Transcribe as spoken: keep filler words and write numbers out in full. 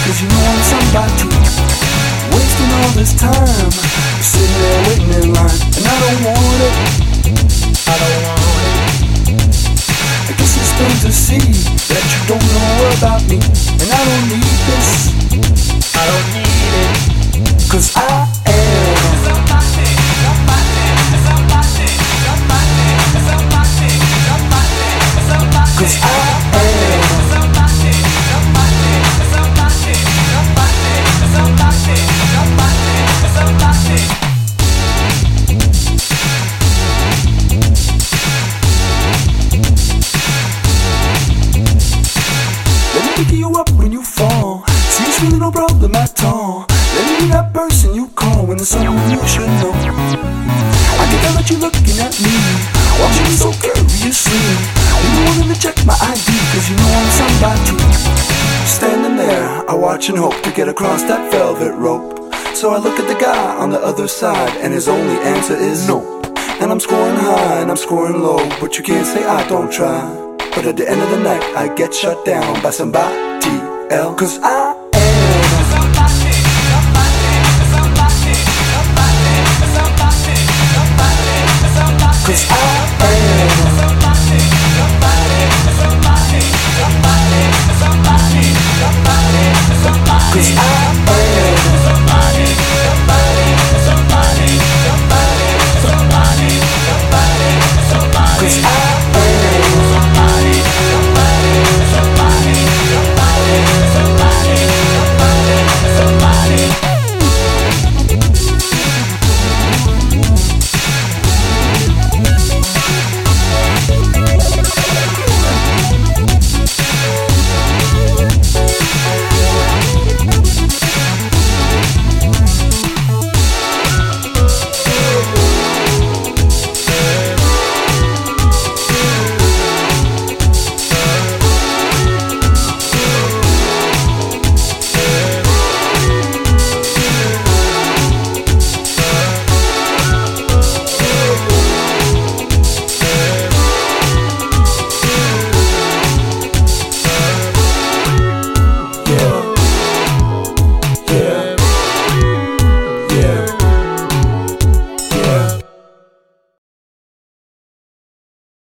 cause you know I'm somebody. Wasting all this time, sitting there waiting in line, and I don't want it. I don't want it. I guess it's plain to see that you don't know about me, and I don't need this. I don't need it, cause I am somebody, somebody, somebody, somebody, somebody, somebody, somebody, cause I am somebody, somebody, somebody, somebody, somebody, somebody, somebody. Let me pick you up when you fall. See, it's really no problem at all. Let me be that person you call when there's someone you should know. I can tell that you're looking at me, watching me so curiously. You wanting to check my I D, cause you know I'm somebody. Standing there, I watch and hope to get across that velvet rope. So I look at the guy on the other side, and his only answer is no. And I'm scoring high and I'm scoring low, but you can't say I don't try. But at the end of the night, I get shut down by somebody else, cause I am somebody, somebody, somebody, somebody, somebody, somebody, somebody, cause I am somebody, somebody, somebody, somebody, somebody, somebody, somebody, cause I